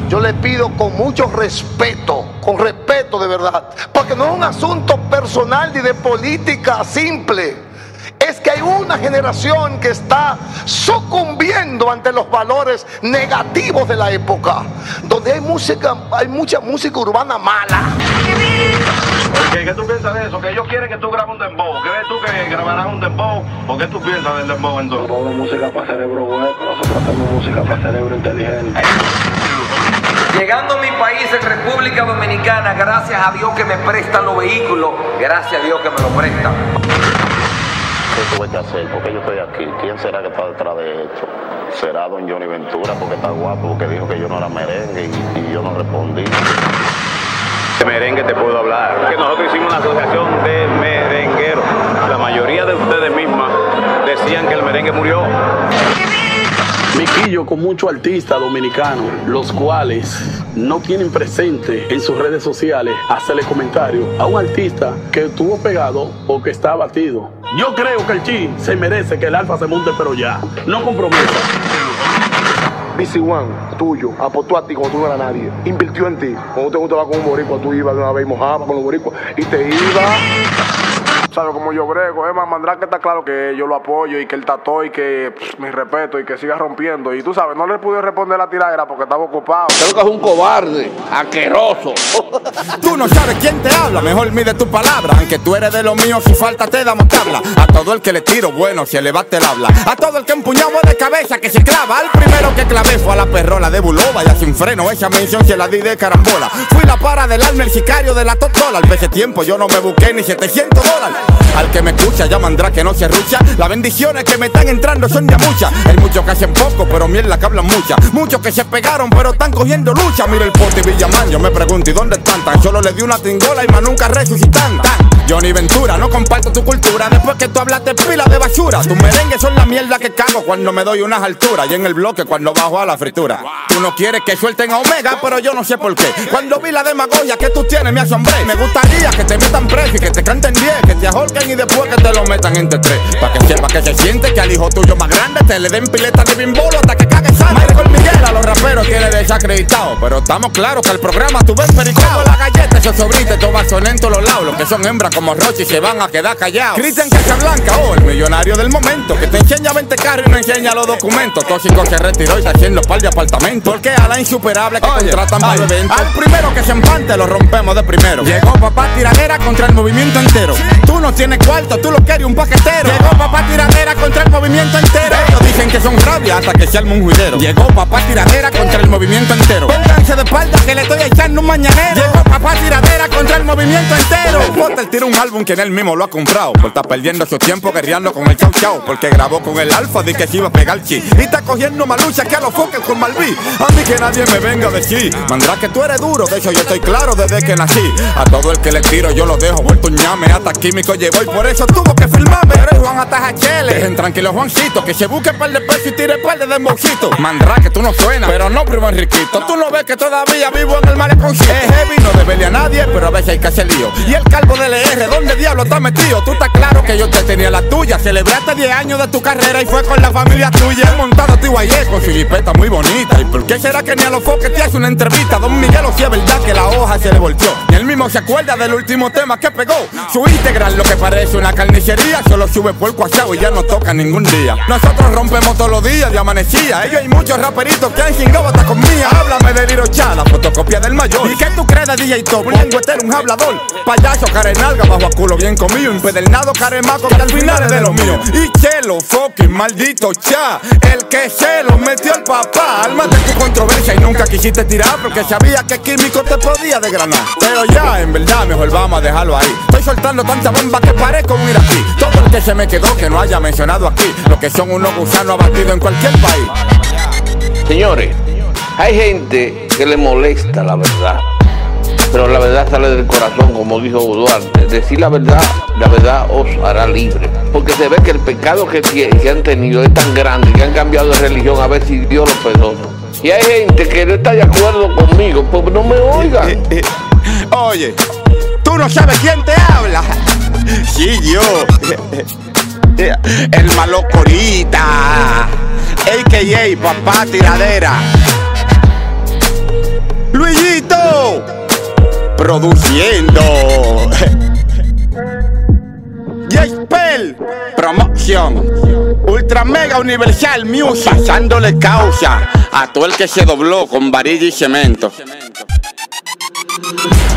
yo le pido con mucho respeto, con respeto de verdad, porque no es un asunto personal ni de política simple. Es que hay una generación que está sucumbiendo ante los valores negativos de la época, donde hay mucha música urbana mala. ¿Qué tú piensas de eso? Que ellos quieren que tú grabes un dembow. ¿Crees tú que grabarás un dembow? ¿O qué tú piensas del dembow entonces? No música para cerebro hueco, nosotros hacemos música para cerebro inteligente. Llegando a mi país, en República Dominicana, gracias a Dios que me prestan los vehículos, gracias a Dios que me lo prestan. ¿Qué tuve que hacer? ¿Por qué yo estoy aquí? ¿Quién será que está detrás de esto? ¿Será don Johnny Ventura porque está guapo, porque dijo que yo no era merengue y yo no respondí? De merengue te puedo hablar, que nosotros hicimos una asociación de merengueros. La mayoría de ustedes mismas decían que el merengue murió. Me quillo con muchos artistas dominicanos, los cuales no tienen presente en sus redes sociales hacerle comentarios a un artista que estuvo pegado o que está abatido. Yo creo que el Chi se merece que el Alfa se monte, pero ya, no comprometa. BC One, tuyo, apostó a ti cuando tú no eras nadie, invirtió en ti. Cuando te gustaba con un boricua, tú ibas de una vez y mojabas con los boricuas y te ibas. ¿Sabes cómo yo brego? Es más, Mandrake está claro que yo lo apoyo y que él tató y que mi respeto y que siga rompiendo. Y tú sabes, no le pude responder la tiradera porque estaba ocupado. Creo que es un cobarde, asqueroso. Tú no sabes quién te habla, mejor mide tu palabra. Aunque tú eres de los míos, si falta te damos tabla. A todo el que le tiro, bueno, si elevate el habla. A todo el que empuñaba de cabeza que se clava. Al primero que clavé fue a la perrola de Bulova. Y sin freno esa mención se la di de carambola. Fui la para del alma, el sicario de la top dólar. Ese tiempo yo no me busqué ni $700. Al que me escucha ya mandrá que no se rucha. Las bendiciones que me están entrando son ya muchas. Hay muchos que hacen poco, pero mierda que hablan mucha. Muchos que se pegaron, pero están cogiendo lucha. Mira el Pote y Villamán, yo me pregunto, ¿y dónde están? Tan solo le di una tingola y más nunca resucitan. Johnny Ventura, no comparto tu cultura. Después que tú hablaste pila de basura. Tus merengues son la mierda que cago cuando me doy unas alturas. Y en el bloque cuando bajo a la fritura. Tú no quieres que suelten a Omega, pero yo no sé por qué. Cuando vi la demagogia que tú tienes me asombré. Me gustaría que te metan preso y que te canten 10, que te ahorquen y después que te lo metan entre 3. Pa' que sepa que se siente que al hijo tuyo más grande te le den pileta de bimbolo hasta que cague sangre. Michael Miguel a los raperos tiene desacreditado, pero estamos claros que el programa tú ves pericado. La galleta, esos sobritos, todos son en todos los lados. Los que son hembras como Rochi se van a quedar callados. Cristian Casablanca, el millonario del momento, que te enseña 20 carros y no enseña los documentos. Tóxico se retiró y está haciendo par de apartamentos. Porque a la insuperable que contratan para el evento. Al primero que se empante lo rompemos de primero. Llegó papá tiradera contra el movimiento entero. Tú no tienes cuarto, tú lo quieres un paquetero. Llegó papá tiradera contra el movimiento entero. Ellos dicen que son rabia hasta que se arma un juidero. Llegó papá tiradera contra el movimiento entero. Pónganse de espalda que le estoy echando un mañanero. Llegó papá tiradera contra el movimiento entero. Potter tira un álbum que en él mismo lo ha comprado. Por estar perdiendo su tiempo guerreando con el Chau Chau. Porque grabó con el Alfa de que se iba a pegar chi. Y está cogiendo malucha que a los foques con Malví. A mí que nadie me venga a decir, Mandrá que tú eres duro, de hecho yo estoy claro desde que nací. A todo el que le tiro yo lo dejo vuelto un ñame. Hasta químico llevo y por eso tuvo que filmarme. Eres Juan Atajachele. Dejen tranquilo Juancito, que se busque par de pesos y tire par de dembocito. Mandrá que tú no suenas, pero no primo Enriquito. Tú no ves que todavía vivo en el maleconcito. Es heavy, no debele a nadie, pero a veces hay que hacer lío. Y el calvo del LR, ¿dónde diablo está metido? Tú estás claro que yo te tenía la tuya. Celebraste 10 años de tu carrera y fue con la familia tuya. He montado a Tibaye con su jipeta muy bonita. ¿Y por qué será que ni a los foques te hace una entrevista? Don Miguelo, si es verdad que la hoja se le volteó. Ni él mismo se acuerda del último tema que pegó. Su Instagram lo que parece una carnicería. Solo sube por cuachao y ya no toca ningún día. Nosotros rompemos todos los días de amanecía. Ellos hay muchos raperitos que han chingado hasta con mía. Háblame de Lirocha, la fotocopia del mayor. ¿Y qué tú crees de DJ Top? Un lengüetero, un hablador. Payaso, carenalga, bajo a culo bien comido. Impedernado, caremaco, que al final es de lo mío. Y Chelo, fucking maldito cha. El que se lo metió el papá. Alma de tu controversia y nunca quisiste tirar porque sabía que químico te podía desgranar. Pero ya, en verdad, mejor vamos a dejarlo ahí. Estoy soltando tanta bomba que parezco un iraquí. Todo el que se me quedó que no haya mencionado aquí. Lo que son unos gusanos abatidos en cualquier país. Señores, hay gente que le molesta la verdad, pero la verdad sale del corazón, como dijo Duarte. Decir la verdad os hará libre. Porque se ve que el pecado que han tenido es tan grande que han cambiado de religión a ver si Dios lo perdona. Y hay gente que no está de acuerdo conmigo, pues no me oigan. Oye, tú no sabes quién te habla. Sí, yo. El Malocorita, a.k.a. papá tiradera. produciendo. J-Spell, promoción, Ultra Mega Universal Music, pasándole causa a todo el que se dobló con varilla y cemento.